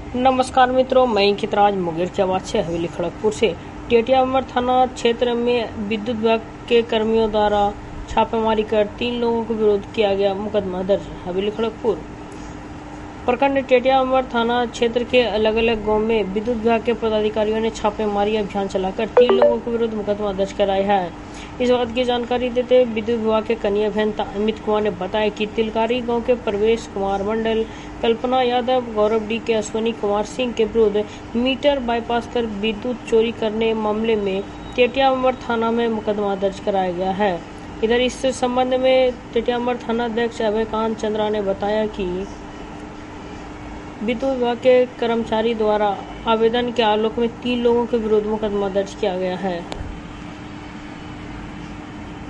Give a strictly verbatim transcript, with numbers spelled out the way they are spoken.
नमस्कार मित्रों, मैं अंकितराज मुंगेर के आवाज से हवेली खड़गपुर से। टेटिया अमर थाना क्षेत्र में विद्युत विभाग के कर्मियों द्वारा छापेमारी कर तीन लोगों के विरुद्ध किया गया मुकदमा दर्ज। हवेली खड़गपुर प्रखंड टेटिया अमर थाना क्षेत्र के अलग अलग गांव में विद्युत विभाग के पदाधिकारियों ने छापेमारी अभियान चलाकर तीन लोगों के विरुद्ध मुकदमा दर्ज कराया है। इस बात की जानकारी देते हुए विद्युत विभाग के कनीय अभियंता अमित कुमार ने बताया कि तिलकारी गांव के प्रवेश कुमार मंडल, कल्पना यादव, गौरव डी के, अश्विनी कुमार सिंह के विरुद्ध मीटर बाईपास कर विद्युत चोरी करने मामले में टेटिया अमर थाना में मुकदमा दर्ज कराया गया है। इधर इस संबंध में टेटिया अमर थाना अध्यक्ष अभयकांत चंद्रा ने बताया कि विद्युत विभाग के कर्मचारी द्वारा आवेदन के आलोक में तीन लोगों के विरुद्ध मुकदमा दर्ज किया गया है।